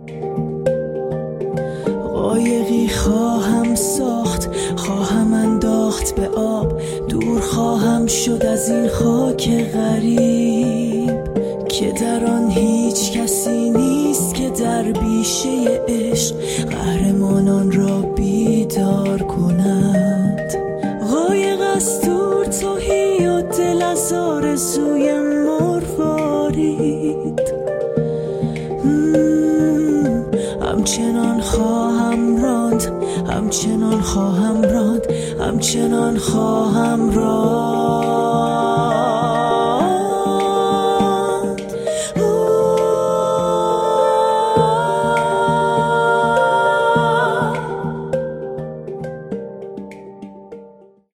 قایقی خواهم ساخت، خواهم انداخت به آب، دور خواهم شد از این خاک غریب که در آن هیچ کسی نیست که در بیشه عشق قهرمانان را بیدار کند. قایق از دور تهی و دل از آرزوی مروارید، همچنان خواهم راند، همچنان خواهم راند، همچنان خواهم راند.